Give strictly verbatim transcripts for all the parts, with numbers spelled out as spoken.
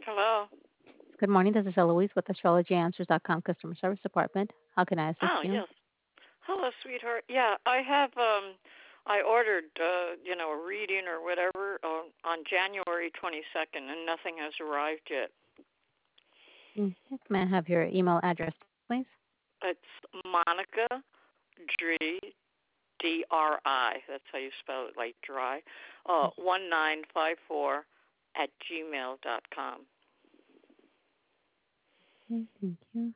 Hello. Good morning. This is Eloise with astrology answers dot com customer service department. How can I assist Oh, you? yes. Hello, sweetheart. Yeah, I have um I ordered uh, you know, a reading or whatever on, on January twenty-second and nothing has arrived yet. Mm, yes, may I have your email address, please? It's Monica Dri D R I. That's how you spell it, like dry. Uh one nine five four at gmail dot com. Okay, thank you.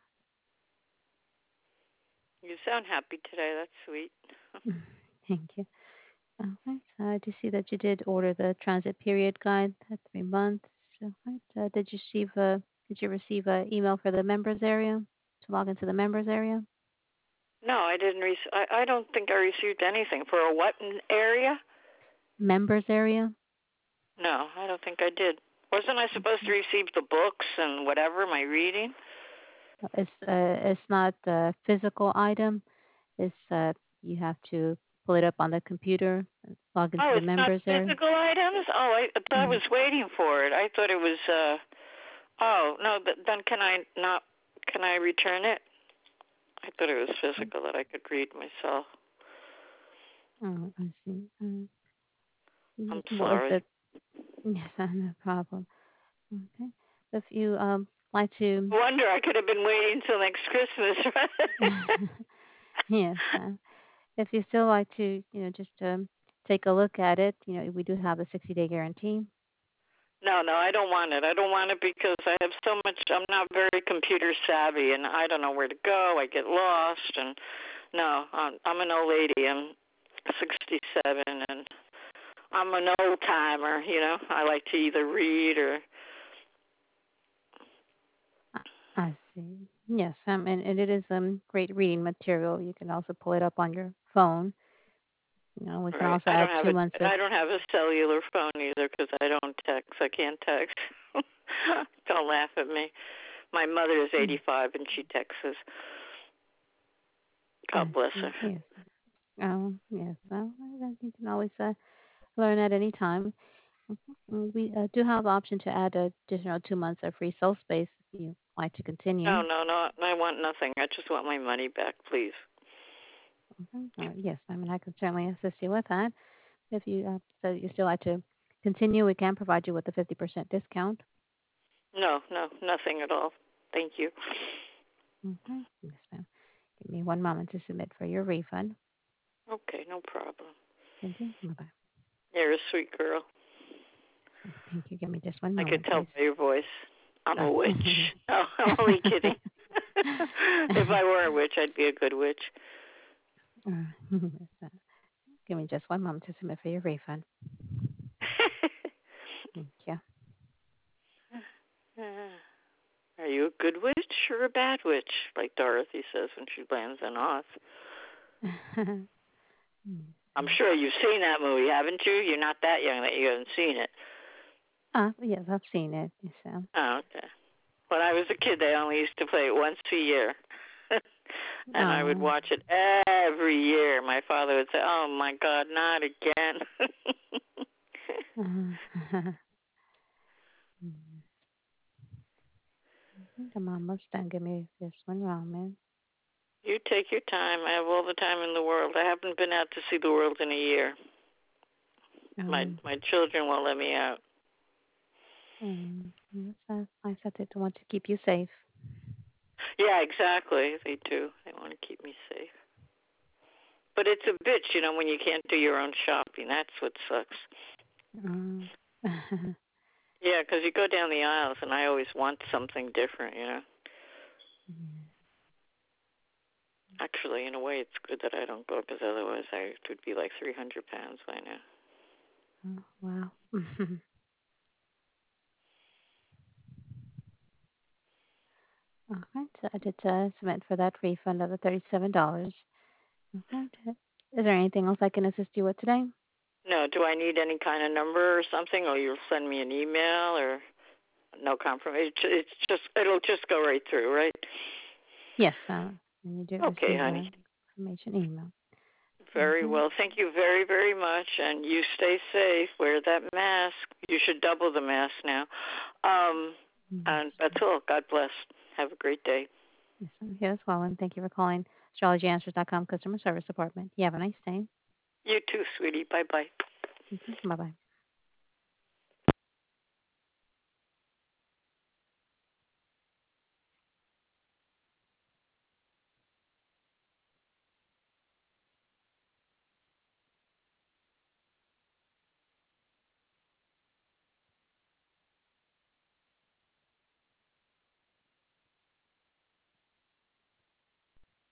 You sound happy today, that's sweet. Thank you. All right. So I do see that you did order the transit period guide at three months. All right. Uh, did you receive a did you receive a email for the members area to log into the members area? No, I didn't rec- I, I don't think I received anything. For a what n- area? Members area. No, I don't think I did. Wasn't I supposed to receive the books and whatever, my reading? It's uh, it's not a physical item. It's uh, you have to pull it up on the computer, and log into Oh, the it's not members area. physical items? Oh, I, I thought I Mhm. was waiting for it. I thought it was, uh, oh, no, but then can I not, can I return it? I thought it was physical that I could read myself. Oh, I see. Uh, I'm mm, well, if sorry. it, yes, uh, no problem. Okay. If you um like to, No wonder I could have been waiting till next Christmas, right? yes, uh, if you still like to, you know, just um take a look at it, you know, we do have a sixty day guarantee. No, no, I don't want it. I don't want it because I have so much. I'm not very computer savvy, and I don't know where to go. I get lost, and no, I'm, I'm an old lady. I'm sixty-seven, and I'm an old timer. You know, I like to either read or. I I see. Yes, um, and, and it is um great reading material. You can also pull it up on your phone. You know, we can Right. also I add don't have two a. months of. I don't have a cellular phone either because I don't text. I can't text. Don't laugh at me. My mother is Mm, eighty-five and she texts. God I bless her. see. Yes. Oh, yes. Well, I- you can always uh, learn at any time. Mhm. We uh, do have the option to add additional two months of free cell space if you like to No, continue. no, no. I want nothing. I just want my money back, please. Mhm. Uh, yes, I mean, I can certainly assist you with that. If you uh, so you still like to continue, we can provide you with a fifty percent discount. No, no, nothing at all. Thank you. Okay. Yes, ma'am. Give me one moment to submit for your refund. Okay, no problem. Thank you. Bye-bye. You're a sweet girl. Thank you. Give me just one I could moment, tell please. by your voice. I'm a Ah. witch. No, I'm only kidding. If I were a witch, I'd be a good witch. Uh, yes, uh, Give me just one moment to submit for your refund. Thank you. Are you a good witch or a bad witch? Like Dorothy says when she lands in Oz. I'm sure you've seen that movie, haven't you? You're not that young that you haven't seen it. Ah, yes, I've seen it. Yes, um, Oh, okay. When I was a kid, they only used to play it once a year. And I would oh. watch it every year. My father would say, "Oh my God, not again." I'm almost done. Give me just one moment. You take your time. I have all the time in the world. I haven't been out to see the world in a year. My Um, my children won't let me out. um, yes, I, I said they want to keep you safe. Yeah, exactly. They do. They want to keep me safe. But it's a bitch, you know, when you can't do your own shopping. That's what sucks. Um, Yeah, 'cause you go down the aisles, and I always want something different, you know. Actually, in a way, it's good that I don't go, because otherwise I would be like three hundred pounds by now. oh, wow. Okay, so I did uh, submit for that refund of the thirty-seven dollars. Okay. Is there anything else I can assist you with today? No, do I need any kind of number or something, or you'll send me an email, or no confirmation? It's just it'll just go right through, right? Yes, uh, you did Okay, receive honey. a confirmation email. Very Okay. well. Thank you very, very much, and you stay safe. Wear that mask. You should double the mask now. Um, Yes. And that's all. God bless. Have a great day. Yes, I'm here as well. And thank you for calling astrology answers dot com customer service department. You have a nice day. You too, sweetie. Bye bye. Thank you. Bye bye.